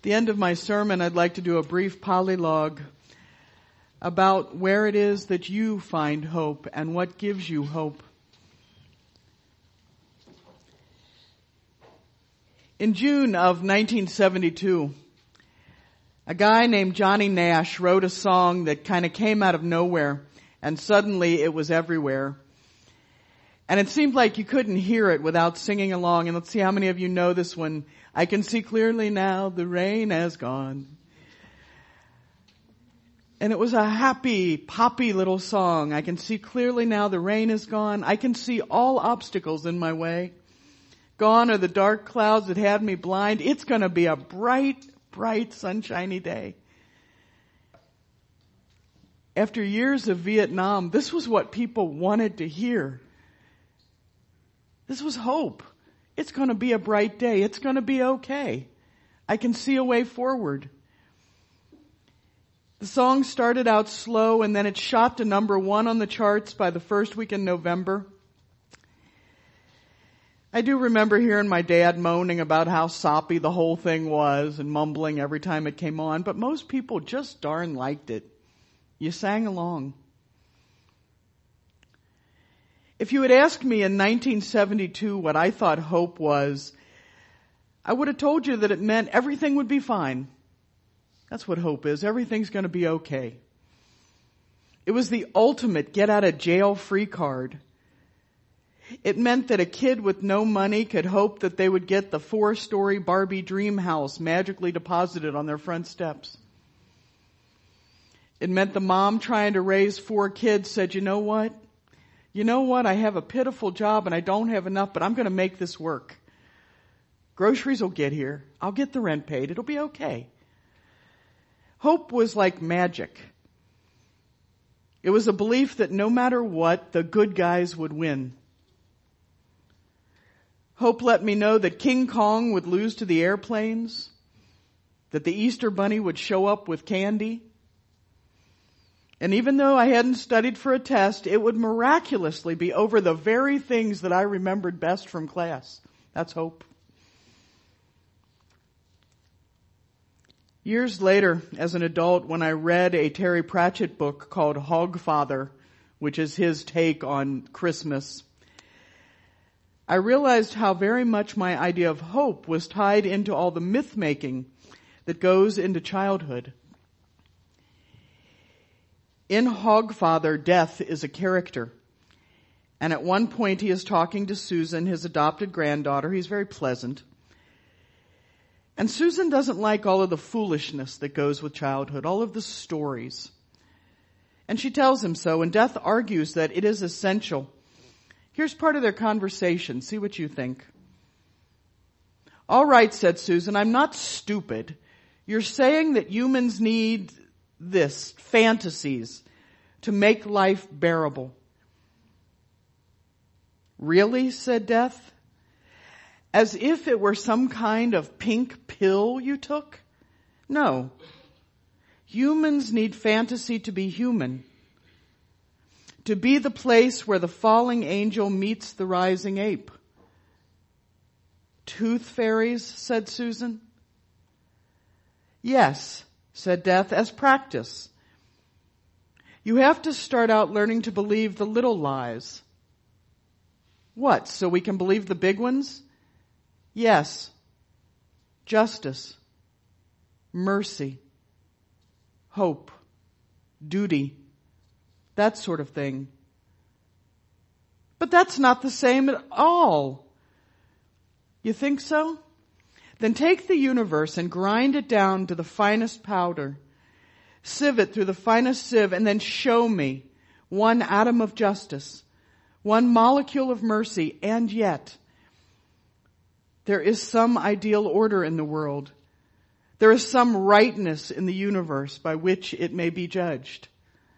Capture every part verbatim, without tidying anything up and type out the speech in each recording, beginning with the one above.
the end of my sermon, I'd like to do a brief polylogue about where it is that you find hope and what gives you hope. In June of nineteen seventy-two, a guy named Johnny Nash wrote a song that kind of came out of nowhere, and suddenly it was everywhere. And it seemed like you couldn't hear it without singing along. And let's see how many of you know this one. I can see clearly now the rain has gone. And it was a happy, poppy little song. I can see clearly now the rain is gone. I can see all obstacles in my way. Gone are the dark clouds that had me blind. It's going to be a bright, bright, sunshiny day. After years of Vietnam, this was what people wanted to hear. This was hope. It's going to be a bright day. It's going to be okay. I can see a way forward. The song started out slow and then it shot to number one on the charts by the first week in November. I do remember hearing my dad moaning about how soppy the whole thing was and mumbling every time it came on, but most people just darn liked it. You sang along. If you had asked me in nineteen seventy-two what I thought hope was, I would have told you that it meant everything would be fine. That's what hope is. Everything's going to be okay. It was the ultimate get out of jail free card. It meant that a kid with no money could hope that they would get the four-story Barbie dream house magically deposited on their front steps. It meant the mom trying to raise four kids said, you know what? You know what? I have a pitiful job and I don't have enough, but I'm going to make this work. Groceries will get here. I'll get the rent paid. It'll be okay. Hope was like magic. It was a belief that no matter what, the good guys would win. Hope let me know that King Kong would lose to the airplanes, that the Easter Bunny would show up with candy. And even though I hadn't studied for a test, it would miraculously be over the very things that I remembered best from class. That's hope. Years later, as an adult, when I read a Terry Pratchett book called Hogfather, which is his take on Christmas, I realized how very much my idea of hope was tied into all the myth-making that goes into childhood. In Hogfather, Death is a character. And at one point he is talking to Susan, his adopted granddaughter. He's very pleasant. And Susan doesn't like all of the foolishness that goes with childhood, all of the stories. And she tells him so, and Death argues that it is essential. Here's part of their conversation. See what you think. All right, said Susan, I'm not stupid. You're saying that humans need this, fantasies, to make life bearable. Really, said Death? As if it were some kind of pink pill you took? No. Humans need fantasy to be human. To be the place where the falling angel meets the rising ape. Tooth fairies, said Susan. Yes, said Death, as practice. You have to start out learning to believe the little lies. What, so we can believe the big ones? Yes. Justice. Mercy. Hope. Duty. That sort of thing. But that's not the same at all. You think so? Then take the universe and grind it down to the finest powder. Sieve it through the finest sieve and then show me one atom of justice, one molecule of mercy, and yet there is some ideal order in the world. There is some rightness in the universe by which it may be judged.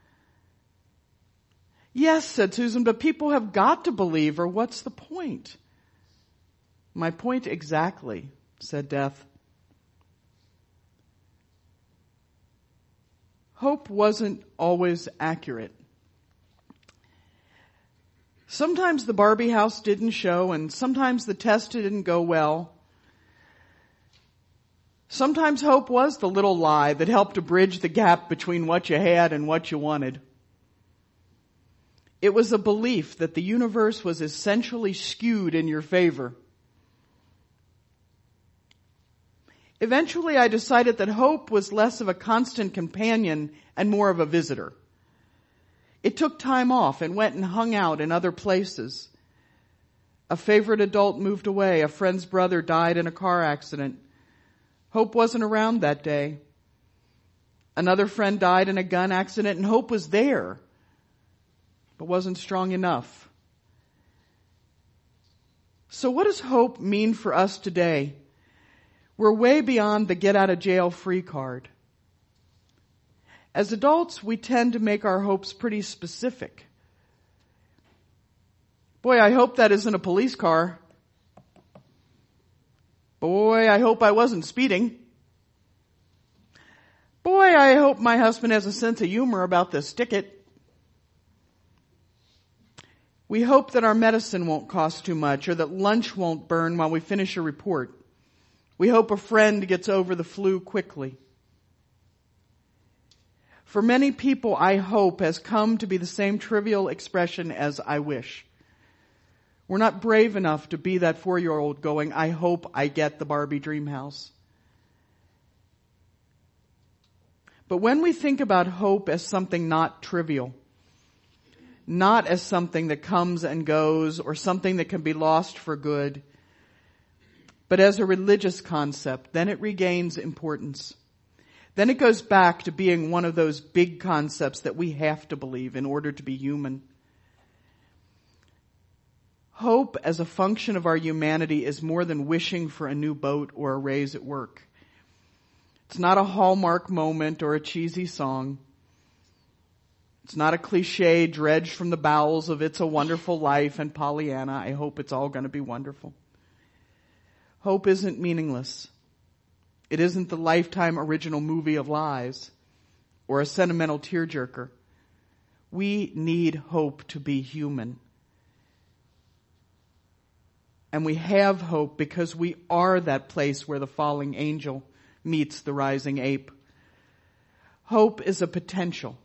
Yes, said Susan, but people have got to believe, or what's the point? My point exactly, said Death. Hope wasn't always accurate. Sometimes the Barbie house didn't show, and sometimes the test didn't go well. Sometimes hope was the little lie that helped to bridge the gap between what you had and what you wanted. It was a belief that the universe was essentially skewed in your favor. Eventually, I decided that hope was less of a constant companion and more of a visitor. It took time off and went and hung out in other places. A favorite adult moved away. A friend's brother died in a car accident. Hope wasn't around that day. Another friend died in a gun accident, and hope was there, but wasn't strong enough. So what does hope mean for us today? We're way beyond the get out of jail free card. As adults, we tend to make our hopes pretty specific. Boy, I hope that isn't a police car. Boy, I hope I wasn't speeding. Boy, I hope my husband has a sense of humor about this ticket. We hope that our medicine won't cost too much or that lunch won't burn while we finish a report. We hope a friend gets over the flu quickly. For many people, I hope has come to be the same trivial expression as I wish. We're not brave enough to be that four-year-old going, I hope I get the Barbie dream house. But when we think about hope as something not trivial, not as something that comes and goes or something that can be lost for good, but as a religious concept, then it regains importance. Then it goes back to being one of those big concepts that we have to believe in order to be human. Hope as a function of our humanity is more than wishing for a new boat or a raise at work. It's not a Hallmark moment or a cheesy song. It's not a cliche dredged from the bowels of It's a Wonderful Life and Pollyanna. I hope it's all going to be wonderful. Hope isn't meaningless. It isn't the Lifetime original movie of lies or a sentimental tearjerker. We need hope to be human. And we have hope because we are that place where the falling angel meets the rising ape. Hope is a potential.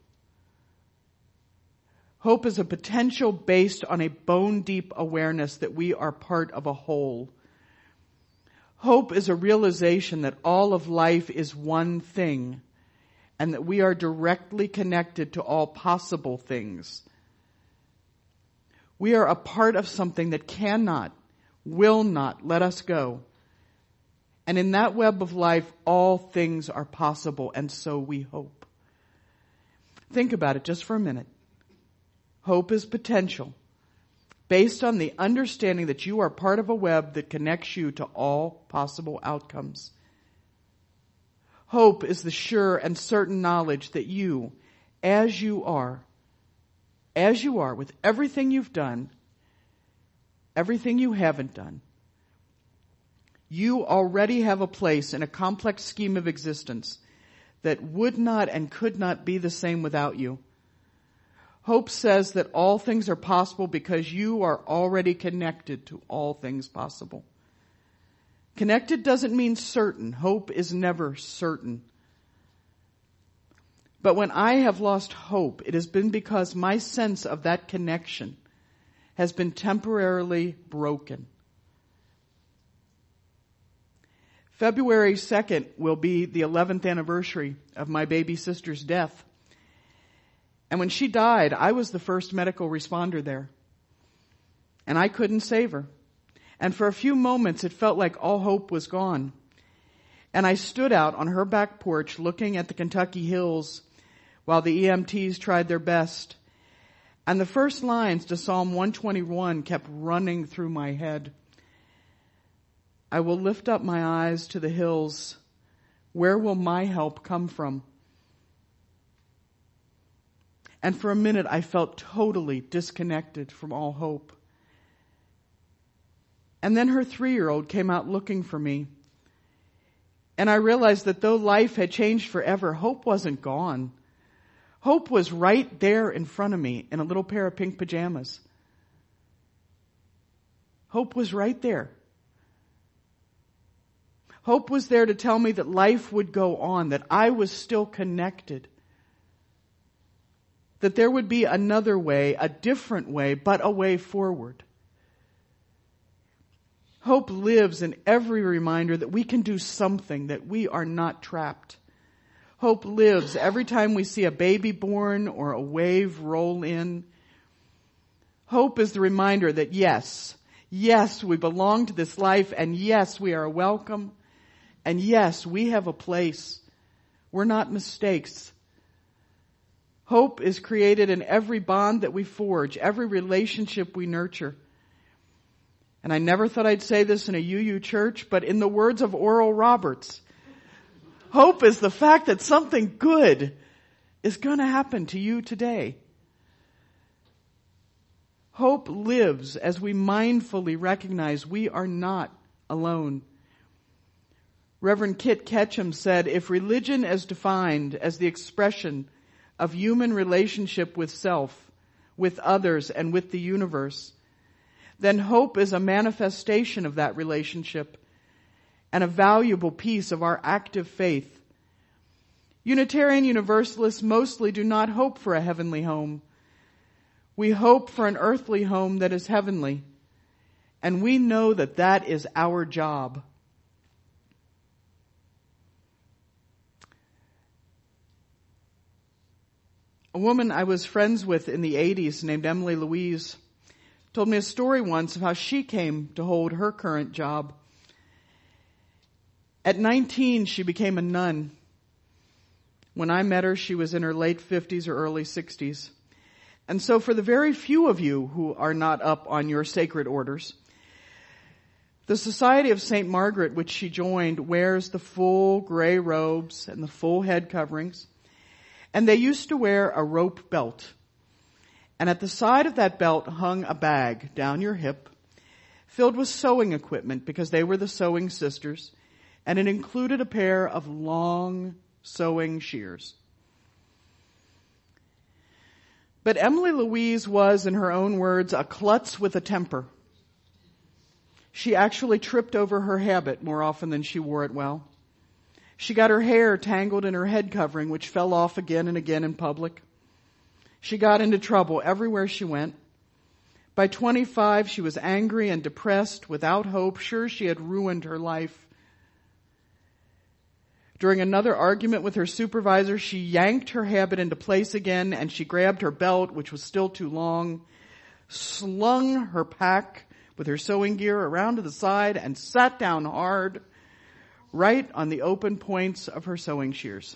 Hope is a potential based on a bone-deep awareness that we are part of a whole. Hope is a realization that all of life is one thing and that we are directly connected to all possible things. We are a part of something that cannot, will not let us go. And in that web of life, all things are possible, and so we hope. Think about it just for a minute. Hope is potential, based on the understanding that you are part of a web that connects you to all possible outcomes. Hope is the sure and certain knowledge that you, as you are, as you are, with everything you've done, everything you haven't done, you already have a place in a complex scheme of existence that would not and could not be the same without you. Hope says that all things are possible because you are already connected to all things possible. Connected doesn't mean certain. Hope is never certain. But when I have lost hope, it has been because my sense of that connection has been temporarily broken. February second will be the eleventh anniversary of my baby sister's death. And when she died, I was the first medical responder there. And I couldn't save her. And for a few moments, it felt like all hope was gone. And I stood out on her back porch looking at the Kentucky hills while the E M Ts tried their best. And the first lines to Psalm one twenty-one kept running through my head. I will lift up my eyes to the hills. Where will my help come from? And for a minute, I felt totally disconnected from all hope. And then her three-year-old came out looking for me. And I realized that though life had changed forever, hope wasn't gone. Hope was right there in front of me in a little pair of pink pajamas. Hope was right there. Hope was there to tell me that life would go on, that I was still connected, that there would be another way, a different way, but a way forward. Hope lives in every reminder that we can do something, that we are not trapped. Hope lives every time we see a baby born or a wave roll in. Hope is the reminder that yes, yes, we belong to this life, and yes, we are welcome, and yes, we have a place. We're not mistakes. Hope is created in every bond that we forge, every relationship we nurture. And I never thought I'd say this in a U U church, but in the words of Oral Roberts, hope is the fact that something good is going to happen to you today. Hope lives as we mindfully recognize we are not alone. Reverend Kit Ketchum said, if religion is defined as the expression of human relationship with self, with others, and with the universe, then hope is a manifestation of that relationship and a valuable piece of our active faith. Unitarian Universalists mostly do not hope for a heavenly home. We hope for an earthly home that is heavenly, and we know that that is our job. A woman I was friends with in the eighties named Emily Louise told me a story once of how she came to hold her current job. At nineteen, she became a nun. When I met her, she was in her late fifties or early sixties. And so for the very few of you who are not up on your sacred orders, the Society of Saint Margaret, which she joined, wears the full gray robes and the full head coverings. And they used to wear a rope belt. And at the side of that belt hung a bag down your hip filled with sewing equipment because they were the sewing sisters. And it included a pair of long sewing shears. But Emily Louise was, in her own words, a klutz with a temper. She actually tripped over her habit more often than she wore it well. She got her hair tangled in her head covering, which fell off again and again in public. She got into trouble everywhere she went. By twenty-five, she was angry and depressed, without hope, sure she had ruined her life. During another argument with her supervisor, she yanked her habit into place again, and she grabbed her belt, which was still too long, slung her pack with her sewing gear around to the side, and sat down hard, right on the open points of her sewing shears.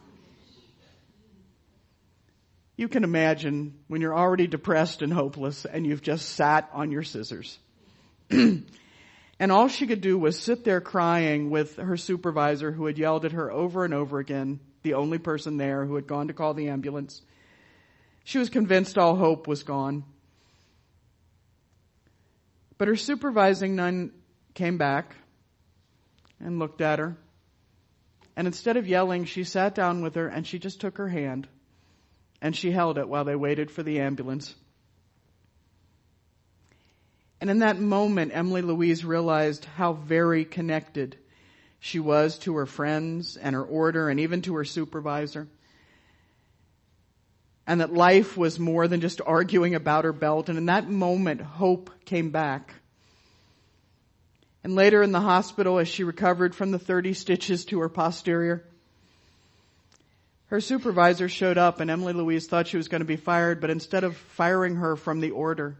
You can imagine when you're already depressed and hopeless and you've just sat on your scissors. And all she could do was sit there crying with her supervisor, who had yelled at her over and over again, the only person there who had gone to call the ambulance. She was convinced all hope was gone. But her supervising nun came back and looked at her. And instead of yelling, she sat down with her and she just took her hand and she held it while they waited for the ambulance. And in that moment, Emily Louise realized how very connected she was to her friends and her order and even to her supervisor. And that life was more than just arguing about her belt. And in that moment, hope came back. And later in the hospital, as she recovered from the thirty stitches to her posterior, her supervisor showed up and Emily Louise thought she was going to be fired, but instead of firing her from the order,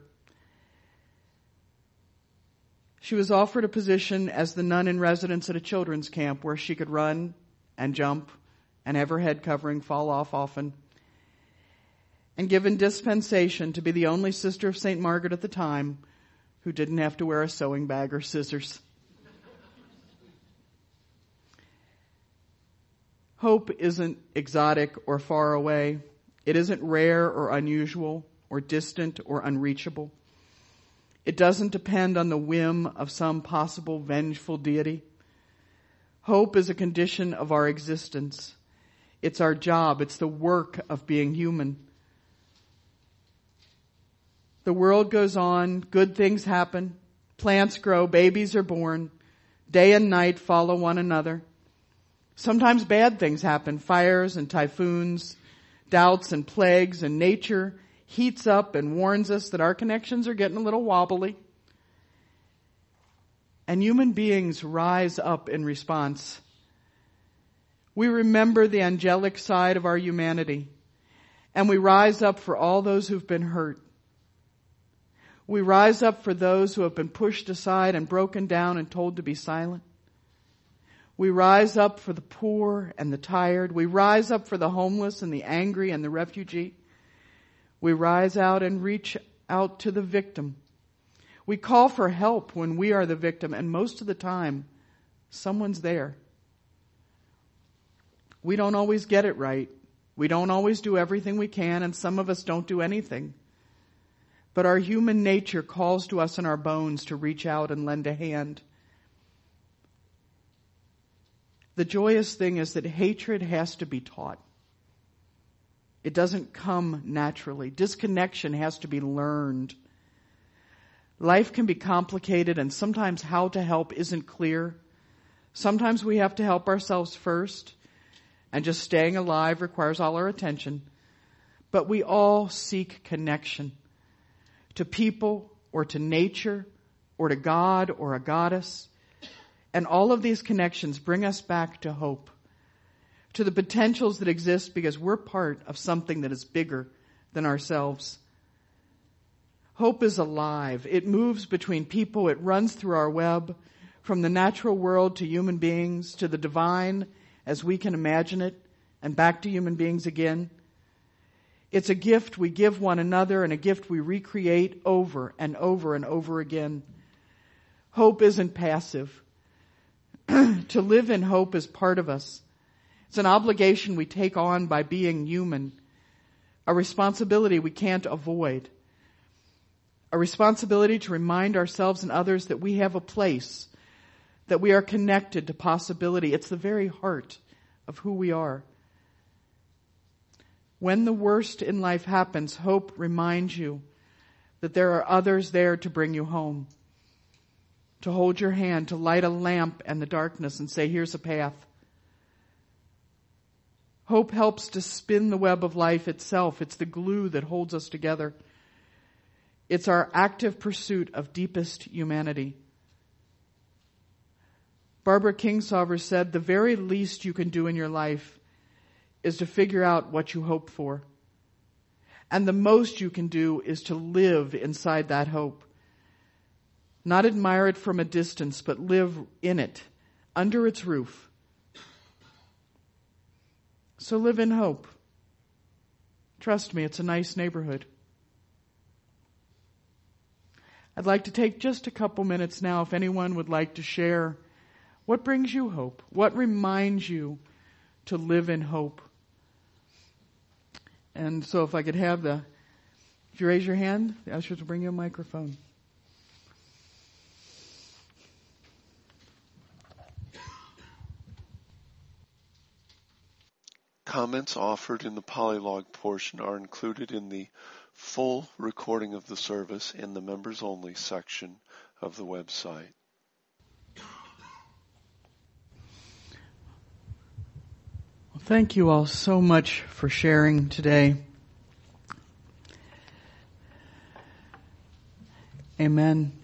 she was offered a position as the nun in residence at a children's camp where she could run and jump and have her head covering fall off often. And given dispensation to be the only sister of Saint Margaret at the time who didn't have to wear a sewing bag or scissors. Hope isn't exotic or far away. It isn't rare or unusual or distant or unreachable. It doesn't depend on the whim of some possible vengeful deity. Hope is a condition of our existence. It's our job. It's the work of being human. The world goes on. Good things happen. Plants grow. Babies are born. Day and night follow one another. Sometimes bad things happen, fires and typhoons, doubts and plagues, and nature heats up and warns us that our connections are getting a little wobbly. And human beings rise up in response. We remember the angelic side of our humanity, and we rise up for all those who've been hurt. We rise up for those who have been pushed aside and broken down and told to be silent. We rise up for the poor and the tired. We rise up for the homeless and the angry and the refugee. We rise out and reach out to the victim. We call for help when we are the victim, and most of the time, someone's there. We don't always get it right. We don't always do everything we can, and some of us don't do anything. But our human nature calls to us in our bones to reach out and lend a hand. The joyous thing is that hatred has to be taught. It doesn't come naturally. Disconnection has to be learned. Life can be complicated, and sometimes how to help isn't clear. Sometimes we have to help ourselves first, and just staying alive requires all our attention. But we all seek connection to people or to nature or to God or a goddess. And all of these connections bring us back to hope, to the potentials that exist because we're part of something that is bigger than ourselves. Hope is alive. It moves between people. It runs through our web, from the natural world to human beings, to the divine as we can imagine it, and back to human beings again. It's a gift we give one another and a gift we recreate over and over and over again. Hope isn't passive. To live in hope is part of us. It's an obligation we take on by being human, a responsibility we can't avoid, a responsibility to remind ourselves and others that we have a place, that we are connected to possibility. It's the very heart of who we are. When the worst in life happens, hope reminds you that there are others there to bring you home, to hold your hand, to light a lamp in the darkness and say, here's a path. Hope helps to spin the web of life itself. It's the glue that holds us together. It's our active pursuit of deepest humanity. Barbara Kingsolver said, the very least you can do in your life is to figure out what you hope for. And the most you can do is to live inside that hope. Not admire it from a distance, but live in it, under its roof. So live in hope. Trust me, it's a nice neighborhood. I'd like to take just a couple minutes now if anyone would like to share what brings you hope, what reminds you to live in hope. And so if I could have the, if you raise your hand, the ushers will bring you a microphone. Comments offered in the Polylog portion are included in the full recording of the service in the members only section of the website. Well, thank you all so much for sharing today. Amen.